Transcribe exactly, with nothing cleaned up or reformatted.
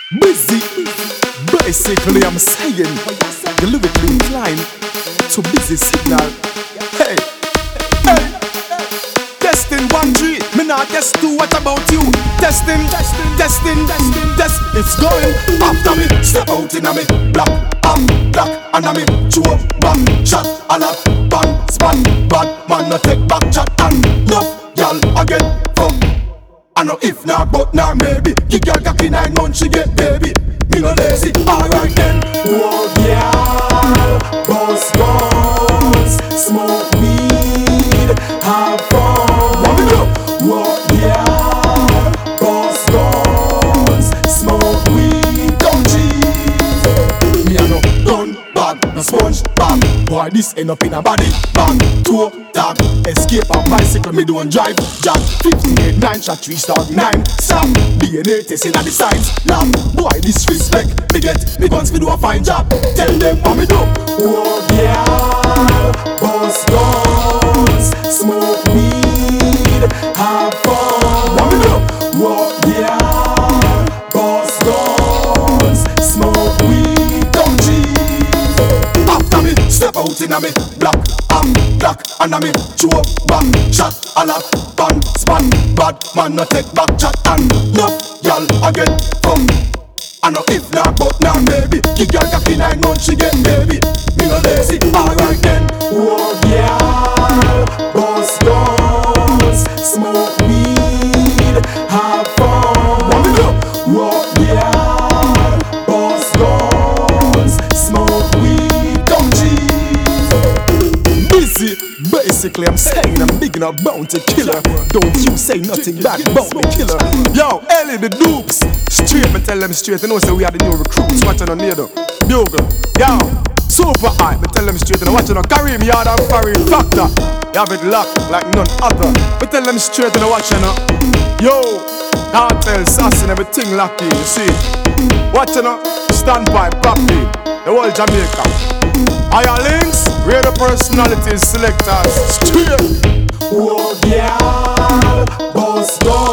Busy. Basically, I'm saying you lyrically inclined to busy signal. Hey, hey, testing one three. Me not test two. What about you? Testing, testing, testing, testing, test. It's going after me. Step out in a me black, I'm black, and a me chew up back shot. And a bang, span, bad man no take back chat and no y'all again from. I know if not, but not maybe. Kick your cocky nine months, she get baby. Me no lazy, alright then. Whoa, yeah, boss guns, smoke weed, have fun. What we do? Whoa, yeah, boss guns, smoke weed, don't cheat. Me a no gun bag, no sponge bag. Boy, this end up in a body bag. Two tag, escape on bicycle, me don't drive. Jack, fifty-eight, nine shot, three star, nine stop. D N A testing at the sides, lab. Boy, disrespect, me get me guns, me do a fine job. Tell them what me do. Oh yeah, boss guns, smoke weed, have fun. What me do? Oh yeah, boss guns, smoke weed, don't cheat. After me, step out in a me black, I'm black, and a me chew up back shot. A la ban, span, bad man no take back chat and no y'all again from. I know if not, but now maybe. Kick your cocky nine months, she get baby. Me no lazy, alright then. Oh yeah, boss guns, smoke weed, have fun. What we do? Oh yeah, boss guns, smoke weed, don't cheat. Busy. Basically, I'm saying I'm big enough bounty killer. Don't you say nothing bad about the killer. Yo, Ellie the dupes. Straight, me tell them straight. You know, say we are the new recruits. Watch on near them. Bugle. Yo, super high. Me tell them straight. And watch on Kareem Yard and Farid Factor. You have it locked like none other. Me tell them straight and watch on. Yo, cartel, sass and everything lucky. You see. Watch on. Standpipe, copy. The whole Jamaica. Higher links, radio personalities, selectors, straight. Oh yeah, boss dog.